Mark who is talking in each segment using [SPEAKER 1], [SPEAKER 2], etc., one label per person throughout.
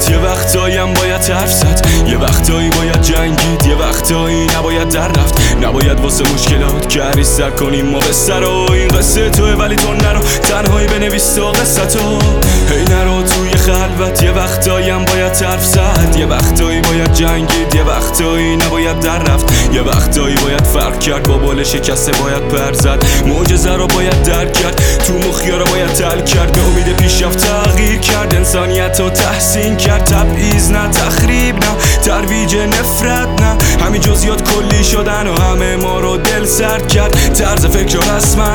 [SPEAKER 1] خلوت، یه وقتایی هم باید حرف زد، یه وقتایی باید جنگید، یه وقتایی نباید در رفت، نباید واسه مشکلات کاری سر کنیم ما بستر و این قصه توه ولی تو نرو تنهایی بنویس تو قصه تو. هی نرو توی خلوت، یه وقتایی هم باید حرف زد، یه وقتایی باید جنگید، یه وقتایی نباید در رفت، یه وقتایی باید فرق کرد، با بال شکسته باید پر زد، معجزه رو باید درک کرد، تو مخیا رو باید تل کرد، به امید پیشرفت تغییر کرد، انسانیت رو تحسین کرد، تبعیض نه تخریب نه ترویج نفرت نه، همین جزئیات کلی شدن و همه ما رو دل سرد کرد، طرز فکر رو رسما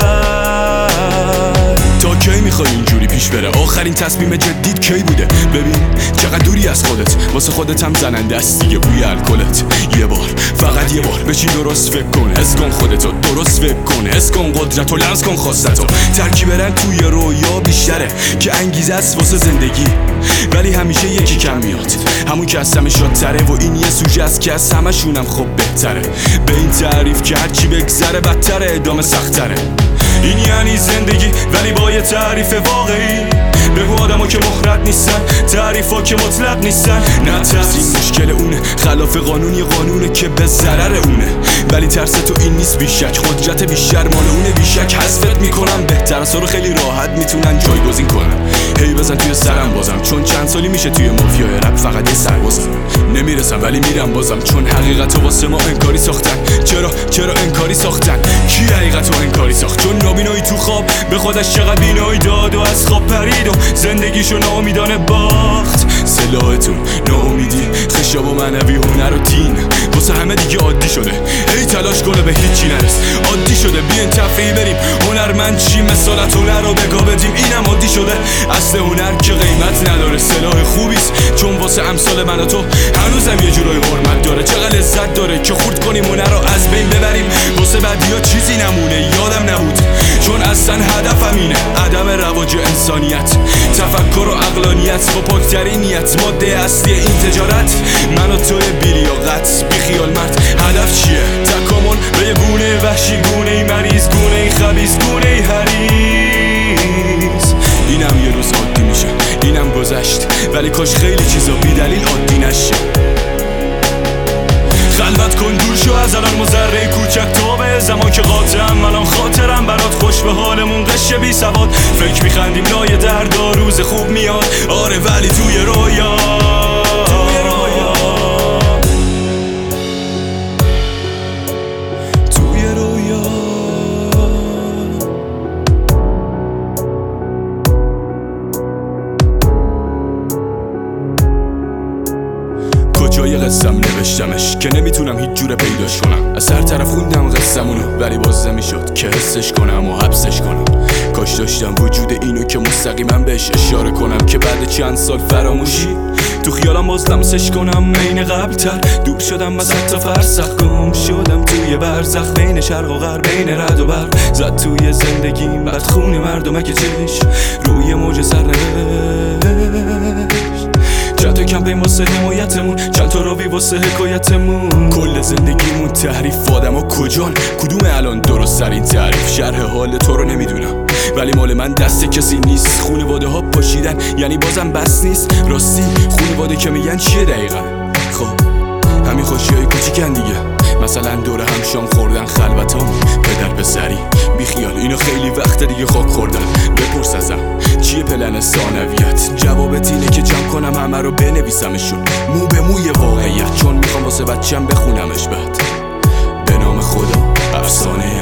[SPEAKER 1] رد. تا کی میخوای اینجوری پیش بره؟ آخرین تصمیم جدید کی بوده؟ ببین چقدر دوری از خودت، واسه خودت هم زننده است دیگه بوی الکلت. یه بار فقط یه بار بچین درست فکر کن، حس کن خودتو درست فکر کن، حس کن قدرت و لمس کن خواستتو. ترکیب رنگ توی رویا بیشتره که انگیزه است واسه زندگی، ولی همیشه یکی کم میاد، همون که از همه شادتره و این یه سوژه است که از همشونم خب بهتره. به این تعریف که هرچی بگذره بدتره، ادامه سختره. این یعنی زندگی ولی با یه تعریف واقعی. بگو آدما که مخرط نیستن، تعریفا که مطلق نیستن. نه ترس این مشکل اونه، خلاف قانون یه قانونه که به ضرر اونه، ولی ترس تو این نیست بیشک، قدرت بیشتر مال اونه بیشک. حذفت میکنم بهتر از رو خیلی راحت میتونن جایگزین کنن. هی بزن توی سرم بازم، چون چند سالی میشه توی مافیای رپ فقط یه سربازم. نمیرسم ولی میرم بازم، چون حقیقتو واسه ما انکاری ساختن. چرا انکاری ساختن؟ کی حقیقتو انکاری ساخت؟ چون نابینایی تو خواب به خودش چقدر بینایی داد و از خواب پرید و زندگیشو ناامیدانه باخت. سلاحتون ناامیدی، خشاب و معنوی، هنر و دین واسه همه دیگه عادی شده. هی تلاش کنه به هیچی نرس، عادی شده. بیاین تفریحی بریم، هنرمند چی مثالت هنر رو بگا بدیم، اینم عادی شده. اصل هنر که قیمت نداره، سلاح خوبیست چون واسه امثال من و تو هنوزم یه جورای حرمت داره. چقدر لذت داره که خورد کنیم هنر رو از بین ببریم، واسه بعدیا چیزی نمونه. یادم نبود چون اصلا هدفم اینه، عدم رواج انسانیت، تفکر و عقلانیت با پاکترین نیت. ماده اصلی این تجارت من و توی بیلیاقت، بی خیال مرد. هدف چیه؟ تکامل به یه گونه وحشی، گونه ای مریض، گونه ای خبیث، گونه ای حریص. اینم یه روز عادی میشه، اینم گذشت، ولی کاش خیلی چیزا بی دلیل عادی نشه. خلوت کن دور شو از الان مزرعه کوچک تو، به زمان که قاطعم الان خاطرم برات خوش به حالمون قشه بی سواد. فکر میخندیم لایه دردا، روز خوب میاد آره ولی توی رویا. کجای قصم نوشتمش که نمیتونم هیچ جوره پیداش کنم. از هر طرف خوندم قصمونو ولی باز نمیشد که حسش کنم و حبسش کنم. کاش داشتم وجود اینو که مستقیما بهش اشاره کنم، که بعد چند سال فراموشی تو خیالم باز لمسش کنم. عین قبل تر دور شدم از حتی فرسخ، گم شدم توی برزخ بین شرق و غرب، بین رد و برق. زد توی زندگیم بعد خون مردم که چشم روی موج سرنوشت. چند تا کمپین واسه حمایتمون، چند تا راوی واسه حکایتمون. کل زندگیمون تحریف، آدم ها کجان؟ کدوم الان درست ترین تعریف؟ شرح حال تو رو نمیدونم ولی مال من دست کسی نیست. خونواده ها پاشیدن یعنی بازم بس نیست. راستی خونواده که میگن چیه دقیقا؟ خب همین خوشی های کوچیکن دیگه، مثلا دور هم شام خوردن، خلوتامون پدر پسری. بیخیال اینو خیلی وقت دیگه خاک خوردن. بپرس ازم چیه پلن ثانویت؟ جوابت اینه که جمع کنم همه رو بنویسمشون مو به موی واقعیت، چون میخوام واسه بچم بخونمش بعد. به نام خدا افسانه